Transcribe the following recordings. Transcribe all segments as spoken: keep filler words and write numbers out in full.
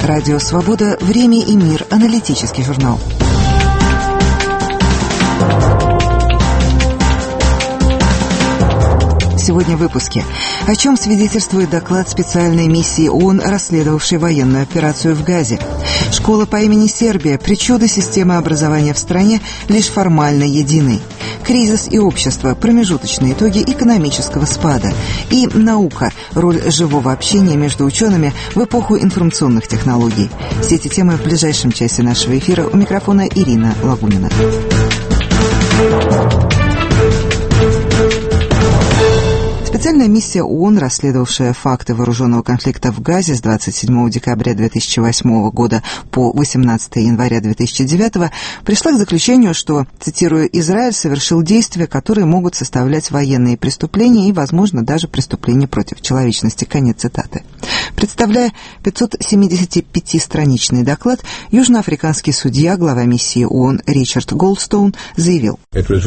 Радио «Свобода», «Время и мир», аналитический журнал. Сегодня в выпуске. О чем свидетельствует доклад специальной миссии ООН, расследовавшей военную операцию в Газе? Школа по имени Сербия. Причуды системы образования в стране лишь формально единой. Кризис и общество. Промежуточные итоги экономического спада. И наука. Роль живого общения между учеными в эпоху информационных технологий. Все эти темы в ближайшем часе нашего эфира. У микрофона Ирина Лагунина. Специальная миссия ООН, расследовавшая факты вооруженного конфликта в Газе с двадцать седьмого декабря две тысячи восьмого года по восемнадцатого января две тысячи девятого, пришла к заключению, что, цитирую, «Израиль совершил действия, которые могут составлять военные преступления и, возможно, даже преступления против человечности». Конец цитаты. Представляя пятисотсемидесятипятистраничный доклад, южноафриканский судья, глава миссии ООН Ричард Голдстоун заявил: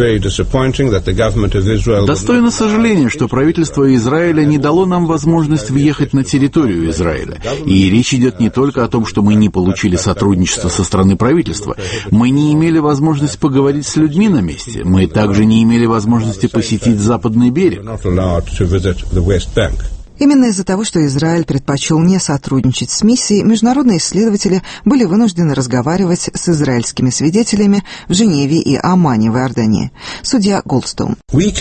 «Достойно сожаления, что правительство Израиля не дало нам возможность въехать на территорию Израиля. И речь идет не только о том, что мы не получили сотрудничество со стороны правительства. Мы не имели возможности поговорить с людьми на месте. Мы также не имели возможности посетить Западный берег». Именно из-за того, что Израиль предпочел не сотрудничать с миссией, международные исследователи были вынуждены разговаривать с израильскими свидетелями в Женеве и Омане в Иордании. Судья Голдстоун.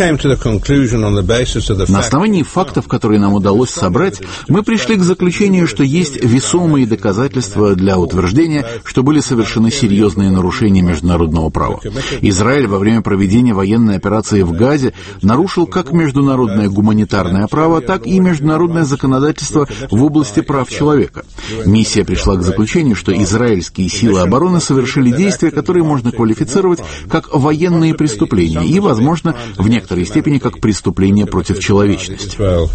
На основании фактов, которые нам удалось собрать, мы пришли к заключению, что есть весомые доказательства для утверждения, что были совершены серьезные нарушения международного права. Израиль во время проведения военной операции в Газе нарушил как международное гуманитарное право, так и международное Международное законодательство в области прав человека. Миссия пришла к заключению, что израильские силы обороны совершили действия, которые можно квалифицировать как военные преступления и, возможно, в некоторой степени как преступления против человечности.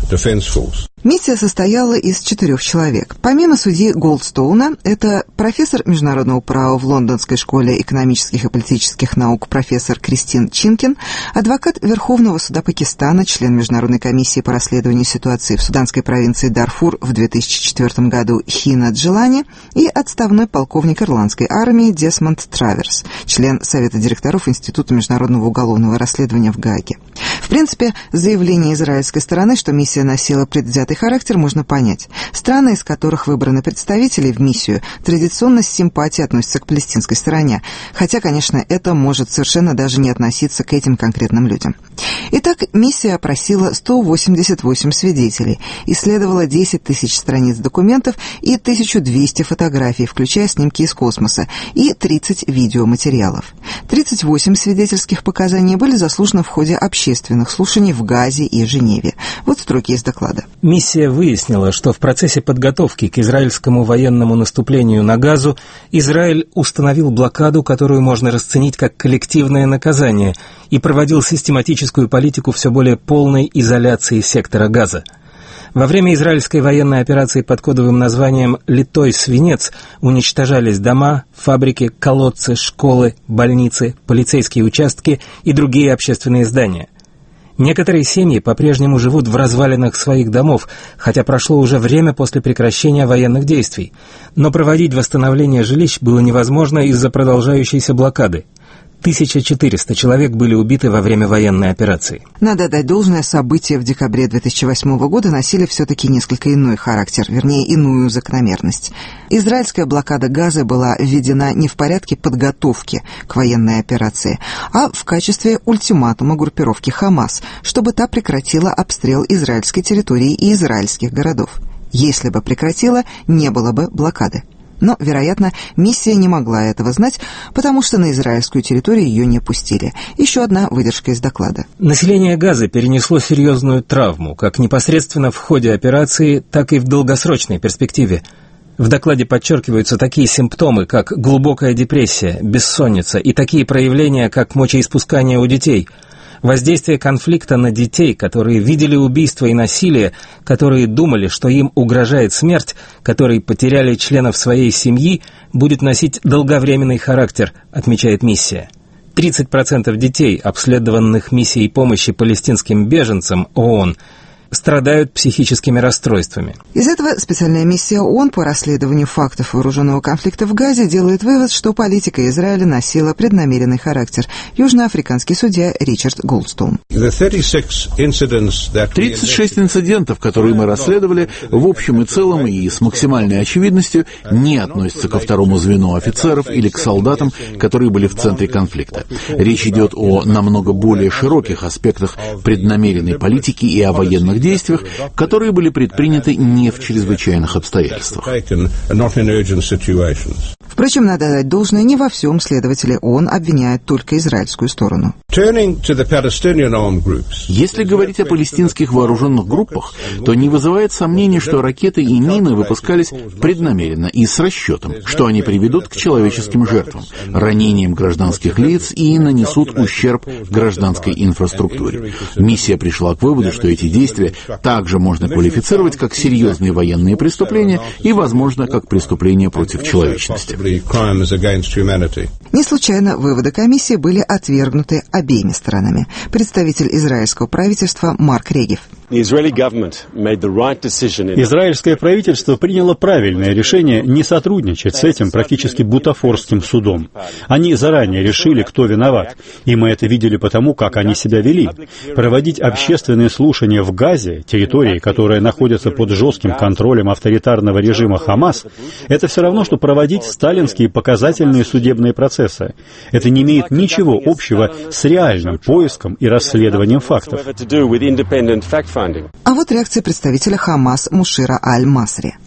Миссия состояла из четырех человек. Помимо судьи Голдстоуна, это профессор международного права в Лондонской школе экономических и политических наук профессор Кристин Чинкин, адвокат Верховного суда Пакистана, член Международной комиссии по расследованию ситуации в суданской провинции Дарфур в две тысячи четвёртом году Хина Джилани и отставной полковник ирландской армии Десмонд Траверс, член Совета директоров Института международного уголовного расследования в Гааге. В принципе, заявление израильской стороны, что миссия носила предвзятый характер, можно понять. Страны, из которых выбраны представители в миссию, традиционно с симпатией относятся к палестинской стороне. Хотя, конечно, это может совершенно даже не относиться к этим конкретным людям. Итак, миссия опросила сто восемьдесят восемь свидетелей, исследовала десять тысяч страниц документов и тысячу двести фотографий, включая снимки из космоса, и тридцать видеоматериалов. тридцать восемь свидетельских показаний были заслушаны в ходе общественных слушаний в Газе и Женеве. Вот строки из доклада. Миссия выяснила, что в процессе подготовки к израильскому военному наступлению на Газу Израиль установил блокаду, которую можно расценить как коллективное наказание, и проводил систематическую политику все более полной изоляции сектора Газа. Во время израильской военной операции под кодовым названием «Литой свинец» уничтожались дома, фабрики, колодцы, школы, больницы, полицейские участки и другие общественные здания. Некоторые семьи по-прежнему живут в развалинах своих домов, хотя прошло уже время после прекращения военных действий. Но проводить восстановление жилищ было невозможно из-за продолжающейся блокады. тысяча четыреста человек были убиты во время военной операции. Надо отдать должное, события в декабре две тысячи восьмого года носили все-таки несколько иной характер, вернее, иную закономерность. Израильская блокада Газы была введена не в порядке подготовки к военной операции, а в качестве ультиматума группировки Хамас, чтобы та прекратила обстрел израильской территории и израильских городов. Если бы прекратила, не было бы блокады. Но, вероятно, миссия не могла этого знать, потому что на израильскую территорию ее не пустили. Еще одна выдержка из доклада. Население Газы перенесло серьезную травму, как непосредственно в ходе операции, так и в долгосрочной перспективе. В докладе подчеркиваются такие симптомы, как глубокая депрессия, бессонница и такие проявления, как мочеиспускание у детей. Воздействие конфликта на детей, которые видели убийство и насилие, которые думали, что им угрожает смерть, которые потеряли членов своей семьи, будет носить долговременный характер, отмечает миссия. тридцать процентов детей, обследованных миссией помощи палестинским беженцам ООН, страдают психическими расстройствами. Из этого специальная миссия ООН по расследованию фактов вооруженного конфликта в Газе делает вывод, что политика Израиля носила преднамеренный характер. Южноафриканский судья Ричард Голдстоун. тридцать шесть инцидентов, которые мы расследовали, в общем и целом и с максимальной очевидностью не относятся ко второму звену офицеров или к солдатам, которые были в центре конфликта. Речь идет о намного более широких аспектах преднамеренной политики и о военных действиях, которые были предприняты не в чрезвычайных обстоятельствах. Впрочем, надо дать должное, не во всем следователи ООН обвиняют только израильскую сторону. Если говорить о палестинских вооруженных группах, то не вызывает сомнений, что ракеты и мины выпускались преднамеренно и с расчетом, что они приведут к человеческим жертвам, ранениям гражданских лиц и нанесут ущерб гражданской инфраструктуре. Миссия пришла к выводу, что эти действия также можно квалифицировать как серьезные военные преступления и, возможно, как преступления против человечности. Не случайно выводы комиссии были отвергнуты обеими сторонами. Представитель израильского правительства Марк Регев. Израильское правительство приняло правильное решение не сотрудничать с этим практически бутафорским судом. Они заранее решили, кто виноват, и мы это видели потому, как они себя вели. Проводить общественные слушания в Газе, территории, которая находится под жестким контролем авторитарного режима Хамас, это все равно, что проводить сталинские показательные судебные процессы. Это не имеет ничего общего с реальным поиском и расследованием фактов. А вот реакция представителя Хамас Мушира Аль-Масри.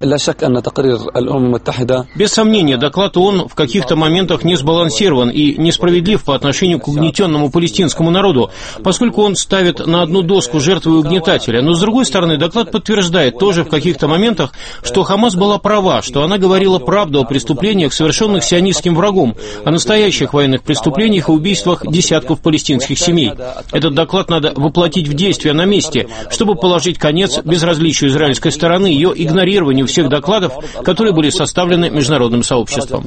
Без сомнения, доклад ООН в каких-то моментах не сбалансирован и несправедлив по отношению к угнетенному палестинскому народу, поскольку он ставит на одну доску жертвы и угнетателя. Но, с другой стороны, доклад подтверждает тоже в каких-то моментах, что Хамас была права, что она говорила правду о преступлениях, совершенных сионистским врагом, о настоящих военных преступлениях и убийствах десятков палестинских семей. Этот доклад надо воплотить в действие на месте, чтобы положить конец безразличию израильской стороны, ее игнорированию всех докладов, которые были составлены международным сообществом.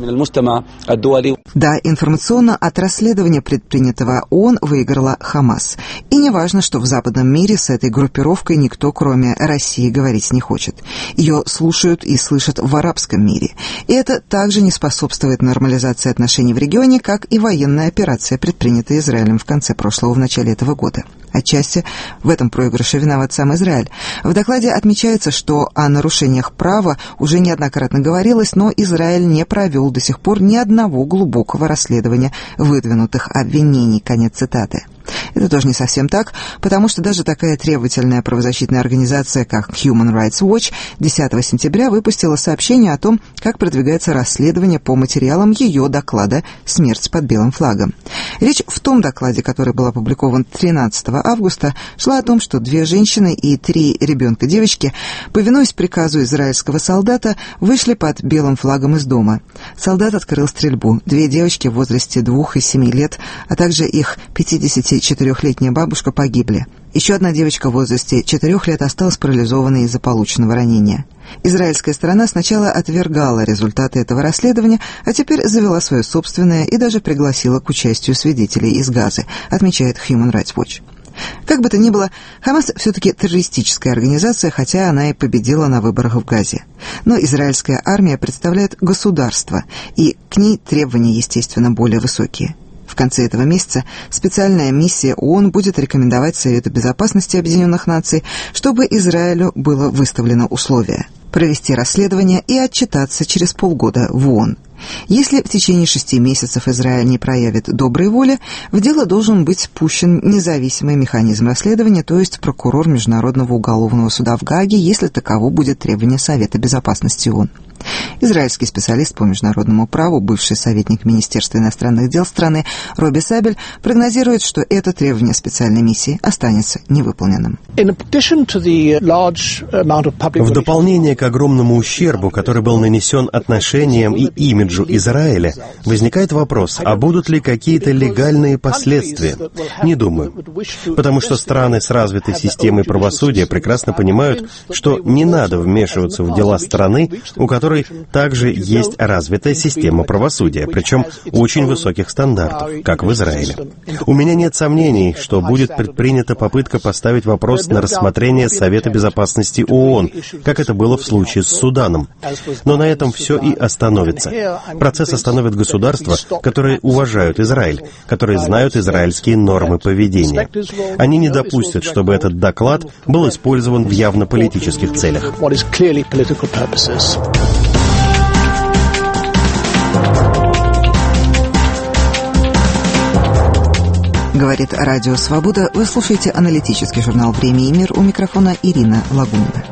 Да, информационно от расследования предпринятого ООН выиграла Хамас. И не важно, что в западном мире с этой группировкой никто, кроме России, говорить не хочет. Ее слушают и слышат в арабском мире. И это также не способствует нормализации отношений в регионе, как и военная операция, предпринятая Израилем в конце прошлого, в начале этого года. Отчасти в этом проигрыше виноват сам Израиль. В докладе отмечается, что о нарушениях права уже неоднократно говорилось, но Израиль не провел до сих пор ни одного глубокого расследования выдвинутых обвинений. Конец цитаты. Это тоже не совсем так, потому что даже такая требовательная правозащитная организация, как Human Rights Watch, десятого сентября выпустила сообщение о том, как продвигается расследование по материалам ее доклада «Смерть под белым флагом». Речь в том докладе, который был опубликован тринадцатого августа, шла о том, что две женщины и три ребенка-девочки, повинуясь приказу израильского солдата, вышли под белым флагом из дома. Солдат открыл стрельбу. Две девочки в возрасте двух и семи лет, а также их пятидесятичетырехлетняя бабушка погибли. Еще одна девочка в возрасте четырех лет осталась парализованной из-за полученного ранения. Израильская сторона сначала отвергала результаты этого расследования, а теперь завела свое собственное и даже пригласила к участию свидетелей из Газы, отмечает Human Rights Watch. Как бы то ни было, Хамас все-таки террористическая организация, хотя она и победила на выборах в Газе. Но израильская армия представляет государство, и к ней требования, естественно, более высокие. В конце этого месяца специальная миссия ООН будет рекомендовать Совету Безопасности Объединенных Наций, чтобы Израилю было выставлено условие – провести расследование и отчитаться через полгода в ООН. Если в течение шести месяцев Израиль не проявит доброй воли, в дело должен быть пущен независимый механизм расследования, то есть прокурор Международного уголовного суда в Гааге, если таково будет требование Совета Безопасности ООН. Израильский специалист по международному праву, бывший советник Министерства иностранных дел страны Робби Сабель прогнозирует, что это требование специальной миссии останется невыполненным. В дополнение к огромному ущербу, который был нанесен отношениям и имиджу Израиля, возникает вопрос, а будут ли какие-то легальные последствия? Не думаю. Потому что страны с развитой системой правосудия прекрасно понимают, что не надо вмешиваться в дела страны, у которой которой также есть развитая система правосудия, причем очень высоких стандартов, как в Израиле. У меня нет сомнений, что будет предпринята попытка поставить вопрос на рассмотрение Совета Безопасности ООН, как это было в случае с Суданом. Но на этом все и остановится. Процесс остановит государства, которые уважают Израиль, которые знают израильские нормы поведения. Они не допустят, чтобы этот доклад был использован в явно политических целях. Говорит Радио Свобода. Вы слушаете аналитический журнал «Время и мир». У микрофона Ирина Лагунина.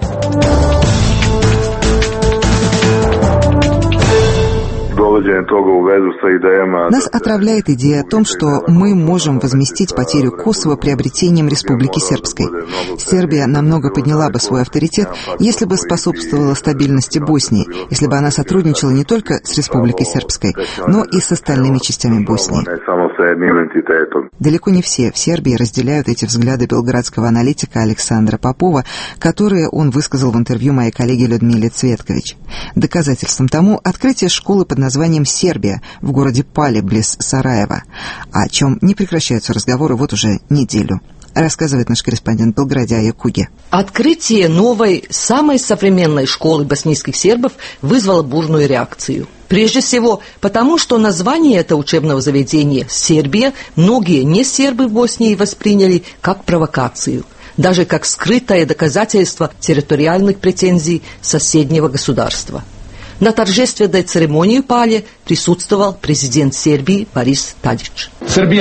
Нас отравляет идея о том, что мы можем возместить потерю Косово приобретением Республики Сербской. Сербия намного подняла бы свой авторитет, если бы способствовала стабильности Боснии, если бы она сотрудничала не только с Республикой Сербской, но и с остальными частями Боснии. Далеко не все в Сербии разделяют эти взгляды белградского аналитика Александра Попова, которые он высказал в интервью моей коллеге Людмиле Цветкович. Доказательством тому открытие школы под названием «Сербия» в городе Пале, близ Сараева, о чем не прекращаются разговоры вот уже неделю. Рассказывает наш корреспондент в Белграде Ая Куге. Открытие новой, самой современной школы боснийских сербов вызвало бурную реакцию. Прежде всего, потому что название этого учебного заведения «Сербия» многие несербы в Боснии восприняли как провокацию, даже как скрытое доказательство территориальных претензий соседнего государства. На торжественной церемонии Пале присутствовал президент Сербии Борис Тадич.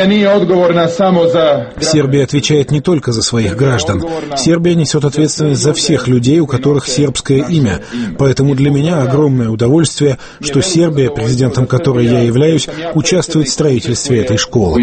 Сербия отвечает не только за своих граждан. Сербия несет ответственность за всех людей, у которых сербское имя. Поэтому для меня огромное удовольствие, что Сербия, президентом которой я являюсь, участвует в строительстве этой школы.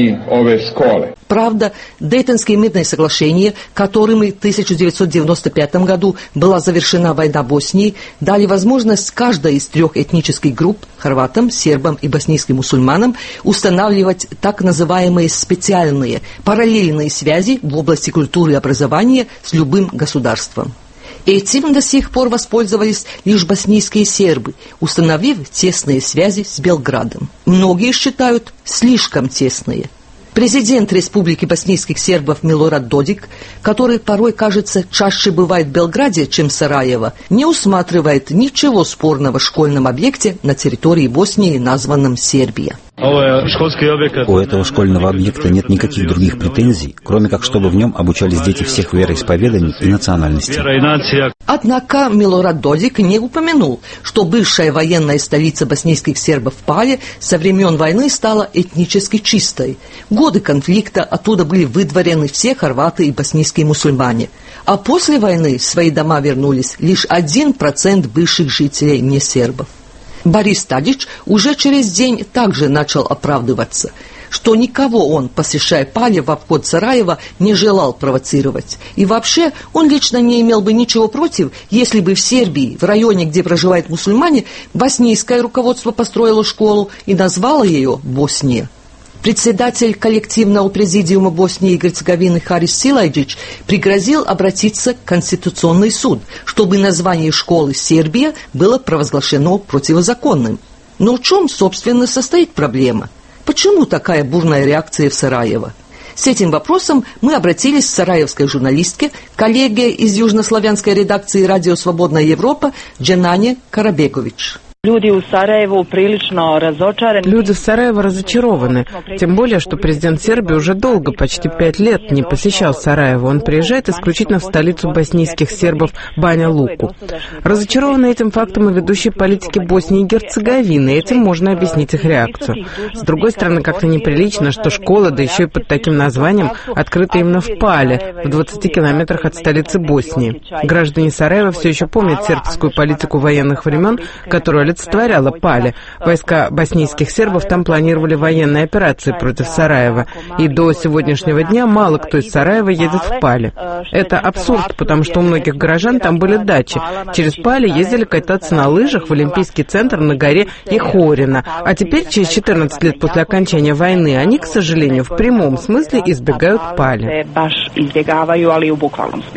Правда, Дейтонские мирные соглашения, которыми в тысяча девятьсот девяносто пятом году была завершена война Боснии, дали возможность каждой из трех этнических групп – хорватам, сербам и боснийским мусульманам – устанавливать так называемые специальные, параллельные связи в области культуры и образования с любым государством. Этим до сих пор воспользовались лишь боснийские сербы, установив тесные связи с Белградом. Многие считают слишком тесные. Президент Республики боснийских сербов Милорад Додик, который порой, кажется, чаще бывает в Белграде, чем в Сараево, не усматривает ничего спорного в школьном объекте на территории Боснии, названном Сербия. У этого школьного объекта нет никаких других претензий, кроме как чтобы в нем обучались дети всех вероисповеданий и национальностей. Однако Милорад Додик не упомянул, что бывшая военная столица боснийских сербов Пале со времен войны стала этнически чистой. В годы конфликта оттуда были выдворены все хорваты и боснийские мусульмане. А после войны в свои дома вернулись лишь один процент бывших жителей не сербов. Борис Тадич уже через день также начал оправдываться, что никого он, посещая Пале в обход Сараева, не желал провоцировать. И вообще он лично не имел бы ничего против, если бы в Сербии, в районе, где проживают мусульмане, боснийское руководство построило школу и назвало ее «Босния». Председатель коллективного президиума Боснии и Герцеговины Харис Силайджич пригрозил обратиться в Конституционный суд, чтобы название школы «Сербия» было провозглашено противозаконным. Но в чем, собственно, состоит проблема? Почему такая бурная реакция в Сараево? С этим вопросом мы обратились к сараевской журналистке, коллеге из южнославянской редакции «Радио Свободная Европа» Дженане Карабегович. Люди в Сараево прилично разочарованы. Люди в Сараево разочарованы, тем более, что президент Сербии уже долго, почти пять лет, не посещал Сараево. Он приезжает исключительно в столицу боснийских сербов Баня-Луку. Разочарованы этим фактом и ведущие политики Боснии и Герцеговины, этим можно объяснить их реакцию. С другой стороны, как-то неприлично, что школа, да еще и под таким названием, открыта именно в Пале, в двадцати километрах от столицы Боснии. Граждане Сараева все еще помнят сербскую политику военных времен, которую олицетворяла Пале. Войска боснийских сербов там планировали военные операции против Сараева. И до сегодняшнего дня мало кто из Сараева едет в Пале. Это абсурд, потому что у многих горожан там были дачи. Через Пале ездили кататься на лыжах в Олимпийский центр на горе Ихорина. А теперь, через четырнадцать лет после окончания войны, они, к сожалению, в прямом смысле избегают Пале.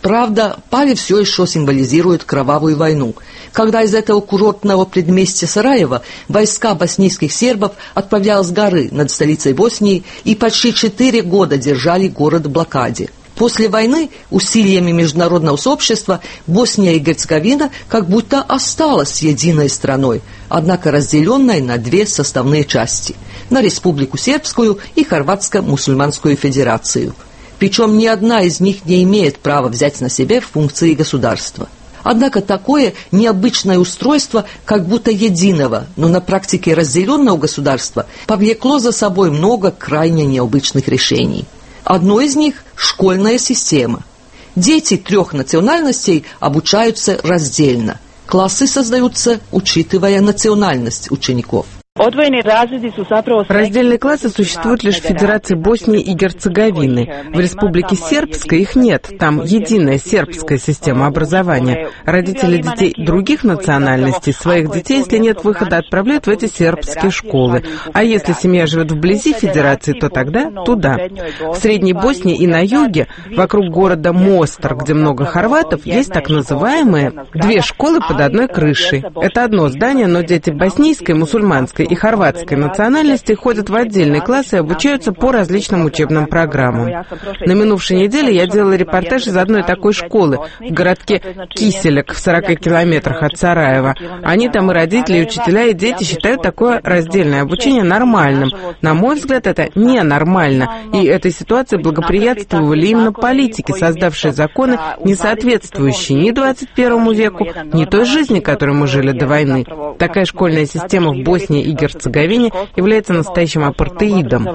Правда, Пали все еще символизирует кровавую войну, когда из этого курортного предместья Сараева войска боснийских сербов отправлялись с горы над столицей Боснии и почти четыре года держали город в блокаде. После войны усилиями международного сообщества Босния и Герцеговина как будто осталась единой страной, однако разделенной на две составные части – на Республику Сербскую и Хорватско-Мусульманскую Федерацию. Причем ни одна из них не имеет права взять на себя функции государства. Однако такое необычное устройство как будто единого, но на практике разделенного государства повлекло за собой много крайне необычных решений. Одно из них – школьная система. Дети трех национальностей обучаются раздельно. Классы создаются, учитывая национальность учеников. Раздельные классы существуют лишь в Федерации Боснии и Герцеговины. В Республике Сербской их нет. Там единая сербская система образования. Родители детей других национальностей своих детей, если нет выхода, отправляют в эти сербские школы. А если семья живет вблизи Федерации, то тогда туда. В Средней Боснии и на юге, вокруг города Мостар, где много хорватов, есть так называемые две школы под одной крышей. Это одно здание, но дети боснийской, мусульманской и хорватской национальности ходят в отдельные классы и обучаются по различным учебным программам. На минувшей неделе я делала репортаж из одной такой школы в городке Киселек в сорока километрах от Сараева. Они там и родители, и учителя, и дети считают такое раздельное обучение нормальным. На мой взгляд, это ненормально, и этой ситуации благоприятствовали именно политики, создавшие законы, не соответствующие ни двадцать первому веку, ни той жизни, которой мы жили до войны. Такая школьная система в Боснии и Герцеговине является настоящим апартеидом.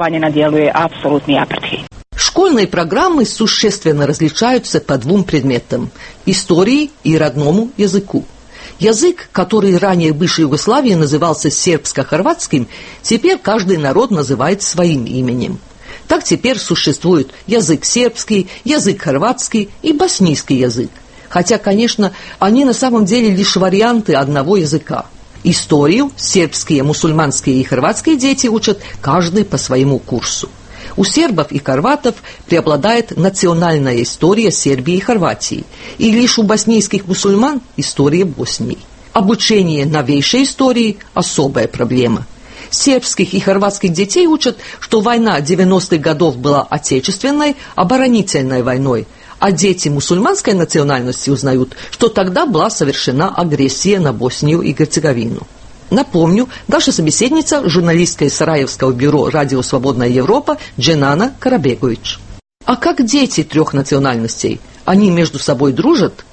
Школьные программы существенно различаются по двум предметам – истории и родному языку. Язык, который ранее в бывшей Югославии назывался сербско-хорватским, теперь каждый народ называет своим именем. Так теперь существует язык сербский, язык хорватский и боснийский язык. Хотя, конечно, они на самом деле лишь варианты одного языка. Историю сербские, мусульманские и хорватские дети учат каждый по своему курсу. У сербов и хорватов преобладает национальная история Сербии и Хорватии, и лишь у боснийских мусульман история Боснии. Обучение новейшей истории – особая проблема. Сербских и хорватских детей учат, что война девяностых годов была отечественной, оборонительной войной, а дети мусульманской национальности узнают, что тогда была совершена агрессия на Боснию и Герцеговину. Напомню, наша собеседница – журналистка из Сараевского бюро «Радио Свободная Европа» Дженана Карабегович. А как дети трех национальностей? Они между собой дружат?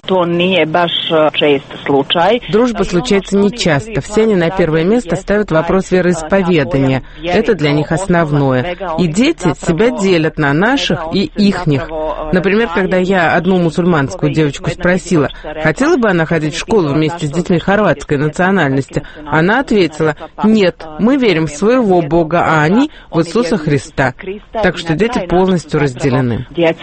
Дружба случается нечасто. Все они на первое место ставят вопрос вероисповедания. Это для них основное. И дети себя делят на наших и ихних. Например, когда я одну мусульманскую девочку спросила, хотела бы она ходить в школу вместе с детьми хорватской национальности, она ответила: нет, мы верим в своего Бога, а они в Иисуса Христа. Так что дети полностью разделены.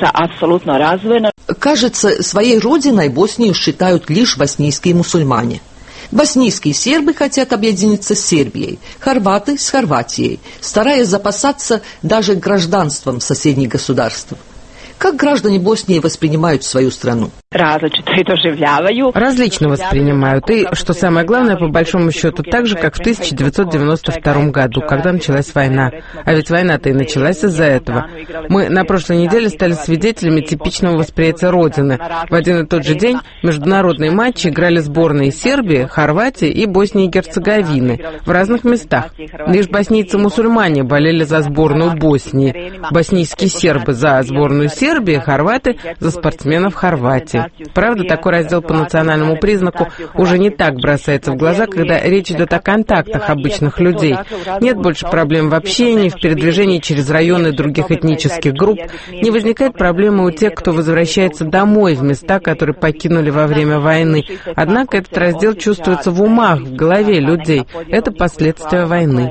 Кажется, своей родиной Боснию считают лишь боснийские мусульмане. Боснийские сербы хотят объединиться с Сербией, хорваты с Хорватией, стараясь запасаться даже гражданством соседних государств. Как граждане Боснии воспринимают свою страну? Различно воспринимают. И, что самое главное, по большому счету, так же, как в тысяча девятьсот девяносто втором году, когда началась война. А ведь война-то и началась из-за этого. Мы на прошлой неделе стали свидетелями типичного восприятия Родины. В один и тот же день международные матчи играли сборные Сербии, Хорватии и Боснии и Герцеговины в разных местах. Лишь боснийцы-мусульмане болели за сборную Боснии, боснийские сербы за сборную Сербии, Сербии, хорваты за спортсменов Хорватии. Правда, такой раздел по национальному признаку уже не так бросается в глаза, когда речь идет о контактах обычных людей. Нет больше проблем в общении, в передвижении через районы других этнических групп. Не возникает проблемы у тех, кто возвращается домой в места, которые покинули во время войны. Однако этот раздел чувствуется в умах, в голове людей. Это последствия войны.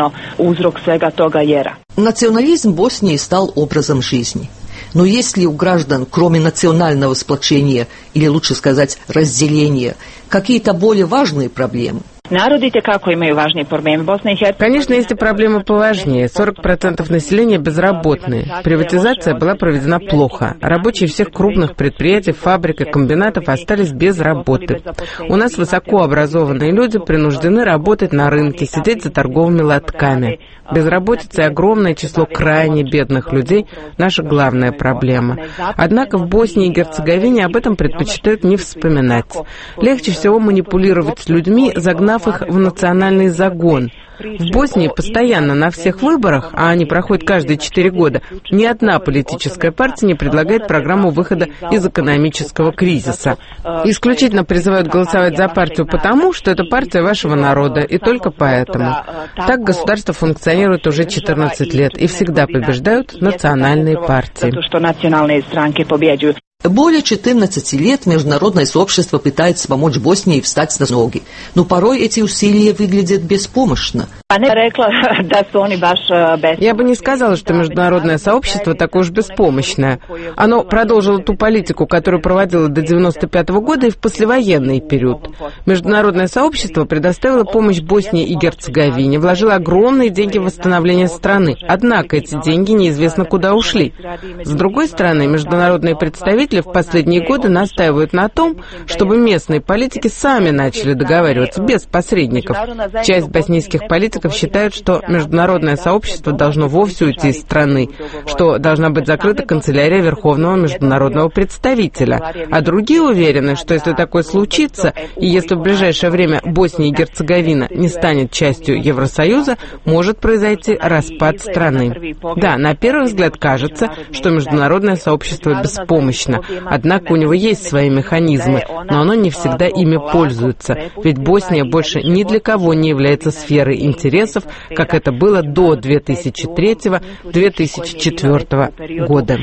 Национализм Боснии стал образом жизни. Но есть ли у граждан, кроме национального сплочения, или лучше сказать, разделения, какие-то более важные проблемы? Конечно, есть и проблемы поважнее. сорок процентов населения безработные. Приватизация была проведена плохо. Рабочие всех крупных предприятий, фабрик и комбинатов остались без работы. У нас высокообразованные люди принуждены работать на рынке, сидеть за торговыми лотками. Безработица и огромное число крайне бедных людей – наша главная проблема. Однако в Боснии и Герцеговине об этом предпочитают не вспоминать. Легче всего манипулировать с людьми, загнав их в национальный загон. В Боснии постоянно на всех выборах, а они проходят каждые четыре года, ни одна политическая партия не предлагает программу выхода из экономического кризиса. Исключительно призывают голосовать за партию потому, что это партия вашего народа, и только поэтому. Так государство функционирует уже четырнадцать лет, и всегда побеждают национальные партии. Более четырнадцати лет международное сообщество пытается помочь Боснии встать на ноги, но порой эти усилия выглядят беспомощно. Я бы не сказала, что международное сообщество такое уж беспомощное. Оно продолжило ту политику, которую проводило до девяносто пятого года и в послевоенный период. Международное сообщество предоставило помощь Боснии и Герцеговине, вложило огромные деньги в восстановление страны. Однако эти деньги неизвестно куда ушли. С другой стороны, международные представители в последние годы настаивают на том, чтобы местные политики сами начали договариваться без посредников. Часть боснийских политиков считают, что международное сообщество должно вовсе уйти из страны, что должна быть закрыта канцелярия Верховного международного представителя. А другие уверены, что если такое случится, и если в ближайшее время Босния и Герцеговина не станет частью Евросоюза, может произойти распад страны. Да, на первый взгляд кажется, что международное сообщество беспомощно. Однако у него есть свои механизмы, но оно не всегда ими пользуется, ведь Босния больше ни для кого не является сферой интересов, как это было до две тысячи третьего — две тысячи четвёртого года.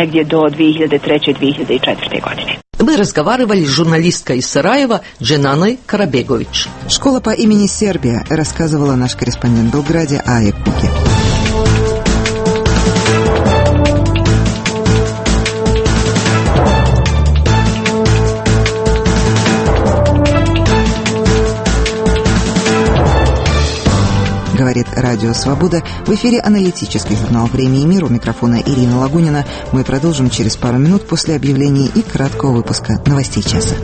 Мы разговаривали с журналисткой из Сараева Дженаной Карабегович. Школа по имени Сербия, рассказывала наш корреспондент в Белграде Ая Куки. Говорит Радио Свобода. В эфире аналитический журнал «Время и мир». У микрофона Ирина Лагунина. Мы продолжим через пару минут после объявлений и краткого выпуска новостей часа.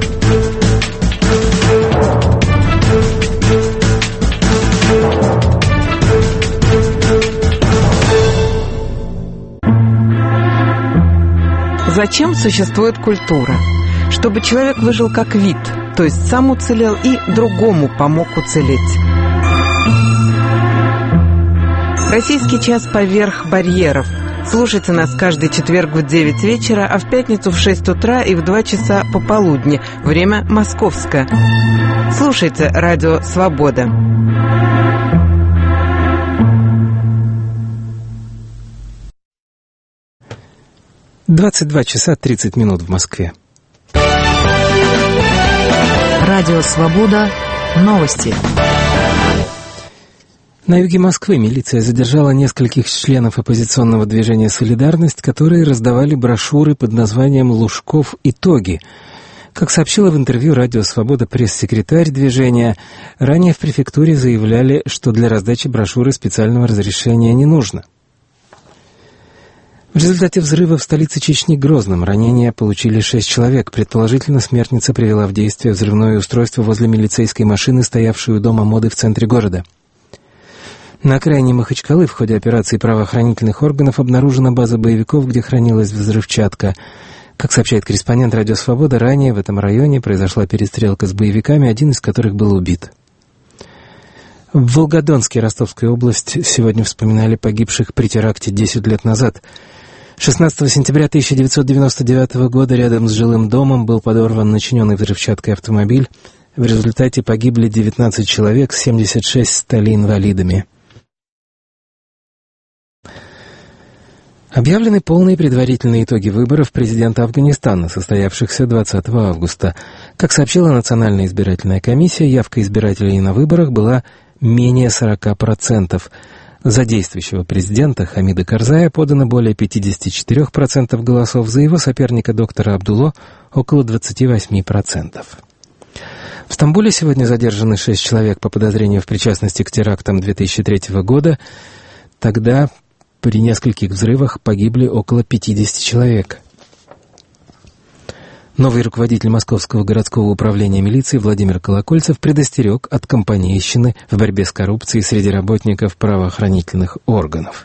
Зачем существует культура? Чтобы человек выжил как вид, то есть сам уцелел и другому помог уцелеть. Российский час поверх барьеров. Слушайте нас каждый четверг в девять вечера, а в пятницу в шесть утра и в два часа пополудни. Время московское. Слушайте Радио Свобода. двадцать два часа тридцать минут в Москве. Радио Свобода. Новости. На юге Москвы милиция задержала нескольких членов оппозиционного движения «Солидарность», которые раздавали брошюры под названием «Лужков итоги». Как сообщила в интервью «Радио Свобода» пресс-секретарь движения, ранее в префектуре заявляли, что для раздачи брошюры специального разрешения не нужно. В результате взрыва в столице Чечни Грозном ранения получили шесть человек. Предположительно, смертница привела в действие взрывное устройство возле милицейской машины, стоявшей у дома моды в центре города. На окраине Махачкалы в ходе операции правоохранительных органов обнаружена база боевиков, где хранилась взрывчатка. Как сообщает корреспондент «Радио Свобода», ранее в этом районе произошла перестрелка с боевиками, один из которых был убит. В Волгодонске, Ростовская область, сегодня вспоминали погибших при теракте десять лет назад. шестнадцатого сентября тысяча девятьсот девяносто девятого года рядом с жилым домом был подорван начиненный взрывчаткой автомобиль. В результате погибли девятнадцать человек, семьдесят шесть стали инвалидами. Объявлены полные предварительные итоги выборов президента Афганистана, состоявшихся двадцатого августа. Как сообщила Национальная избирательная комиссия, явка избирателей на выборах была менее сорока процентов. За действующего президента Хамида Карзая подано более пятьдесят четыре процента голосов, за его соперника доктора Абдулло около двадцать восемь процентов. В Стамбуле сегодня задержаны шесть человек по подозрению в причастности к терактам две тысячи третьего года. Тогда при нескольких взрывах погибли около пятидесяти человек. Новый руководитель Московского городского управления милиции Владимир Колокольцев предостерег от компанейщины в борьбе с коррупцией среди работников правоохранительных органов.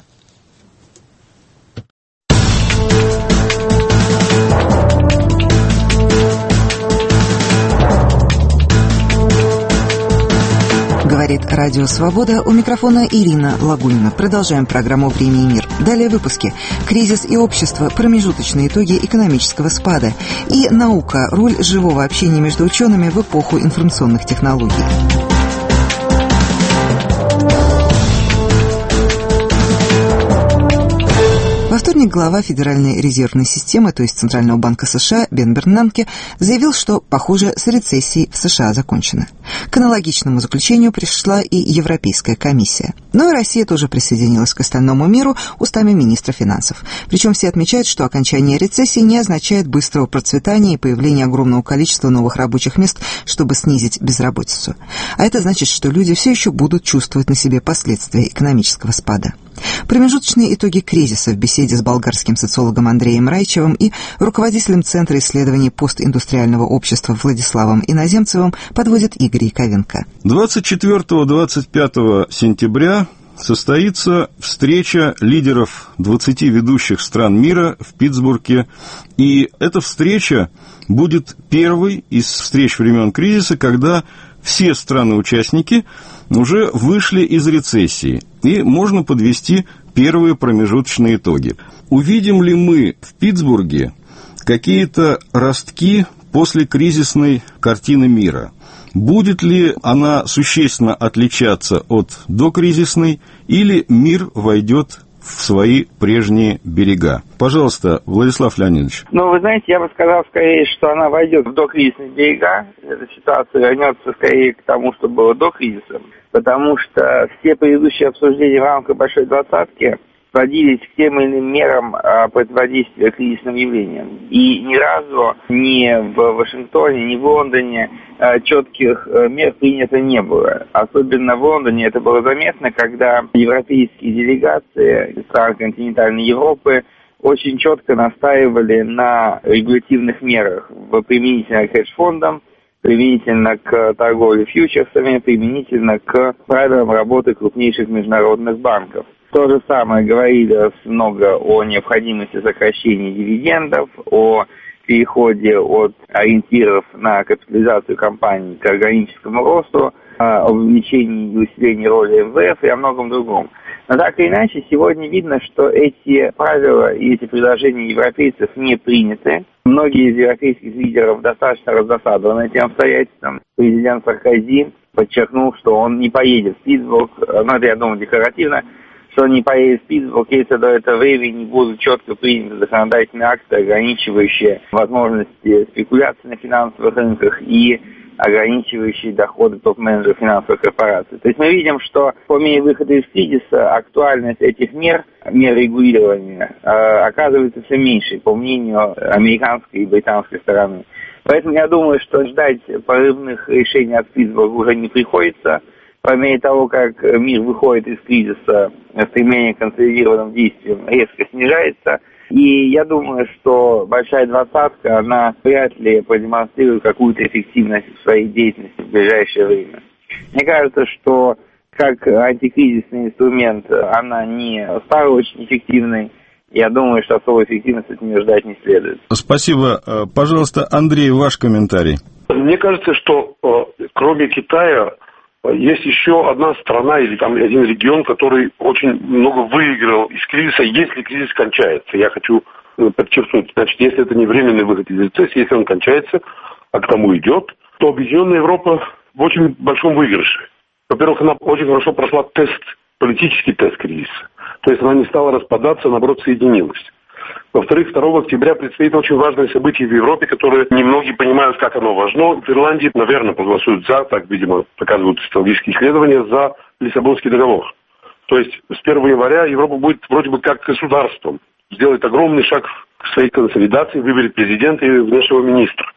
Говорит Радио Свобода, у микрофона Ирина Лагунина. Продолжаем программу «Время и мир». Далее выпуски. Кризис и общество. Промежуточные итоги экономического спада. И наука. Роль живого общения между учеными в эпоху информационных технологий. Во вторник глава Федеральной резервной системы, то есть Центрального банка США, Бен Бернанке, заявил, что, похоже, с рецессией в США закончено. К аналогичному заключению пришла и Европейская комиссия. Но и Россия тоже присоединилась к остальному миру устами министра финансов. Причем все отмечают, что окончание рецессии не означает быстрого процветания и появления огромного количества новых рабочих мест, чтобы снизить безработицу. А это значит, что люди все еще будут чувствовать на себе последствия экономического спада. Промежуточные итоги кризиса в беседе с болгарским социологом Андреем Райчевым и руководителем Центра исследований постиндустриального общества Владиславом Иноземцевым подводит Игорь Яковенко. двадцать четвёртого — двадцать пятого сентября состоится встреча лидеров двадцати ведущих стран мира в Питтсбурге, и эта встреча будет первой из встреч времен кризиса, когда все страны-участники уже вышли из рецессии, и можно подвести первые промежуточные итоги. Увидим ли мы в Питтсбурге какие-то ростки после кризисной картины мира? Будет ли она существенно отличаться от докризисной, или мир войдет в свои прежние берега? Пожалуйста, Владислав Леонидович. Ну, вы знаете, я бы сказал скорее, что она войдет в докризисные берега. Эта ситуация вернется скорее к тому, что было до кризиса, потому что все предыдущие обсуждения в рамках Большой Двадцатки сводились к тем или иным мерам противодействия кризисным явлениям. И ни разу ни в Вашингтоне, ни в Лондоне четких мер принято не было. Особенно в Лондоне это было заметно, когда европейские делегации стран континентальной Европы очень четко настаивали на регулятивных мерах применительно к хедж-фондам, применительно к торговле фьючерсами, применительно к правилам работы крупнейших международных банков. То же самое говорили много о необходимости сокращения дивидендов, о переходе от ориентиров на капитализацию компаний к органическому росту, о увеличении и усилении роли эм вэ эф и о многом другом. Но так или иначе, сегодня видно, что эти правила и эти предложения европейцев не приняты. Многие из европейских лидеров достаточно раздосадованы этим обстоятельством. Президент Саркози подчеркнул, что он не поедет в Питтсбург, но это, я думаю, декларативно, что он не поедет в Питтсбург, если до этого времени будут четко приняты законодательные акты, ограничивающие возможности спекуляций на финансовых рынках и ограничивающие доходы топ-менеджеров финансовых корпораций. То есть мы видим, что по мере выхода из кризиса актуальность этих мер, мер регулирования, э, оказывается все меньше, по мнению американской и британской стороны. Поэтому я думаю, что ждать порывных решений от Питтсбурга уже не приходится. По мере того, как мир выходит из кризиса, стремление к консолидированным действиям резко снижается. И я думаю, что Большая Двадцатка, она вряд ли продемонстрирует какую-то эффективность в своей деятельности в ближайшее время. Мне кажется, что как антикризисный инструмент она не стала очень эффективной. Я думаю, что особой эффективности от нее ждать не следует. Спасибо. Пожалуйста, Андрей, ваш комментарий. Мне кажется, что кроме Китая есть еще одна страна или там один регион, который очень много выиграл из кризиса, если кризис кончается. Я хочу подчеркнуть, значит, если это не временный выход из рецессии, если он кончается, а к тому идет, то Объединенная Европа в очень большом выигрыше. Во-первых, она очень хорошо прошла тест, политический тест кризиса. То есть она не стала распадаться, наоборот, соединилась. Во-вторых, второго октября предстоит очень важное событие в Европе, которое немногие понимают, как оно важно. В Ирландии, наверное, проголосуют за, так, видимо, показывают социологические исследования, за Лиссабонский договор. То есть с первого января Европа будет вроде бы как государством, сделает огромный шаг к своей консолидации, выберет президента и внешнего министра.